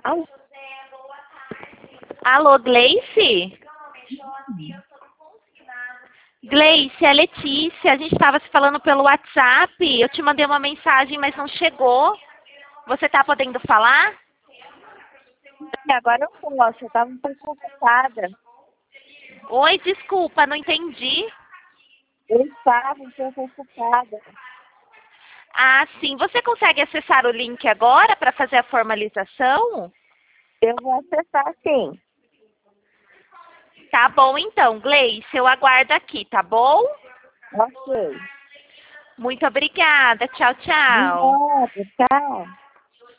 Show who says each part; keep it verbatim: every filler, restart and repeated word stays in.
Speaker 1: Alô?
Speaker 2: Alô, Gleice? Gleice, é a Letícia. A gente estava se falando pelo WhatsApp. Eu te mandei uma mensagem, mas não chegou. Você está podendo falar?
Speaker 1: Agora eu posso, eu estava um pouco ocupada.
Speaker 2: Oi, desculpa, não entendi.
Speaker 1: Eu estava um pouco ocupada.
Speaker 2: Ah, sim. Você consegue acessar o link agora para fazer a formalização?
Speaker 1: Eu vou acessar sim.
Speaker 2: Tá bom então, Gleice. Eu aguardo aqui, tá bom?
Speaker 1: Ok.
Speaker 2: Muito obrigada. Tchau,
Speaker 1: De
Speaker 2: tchau.
Speaker 1: nada, tchau.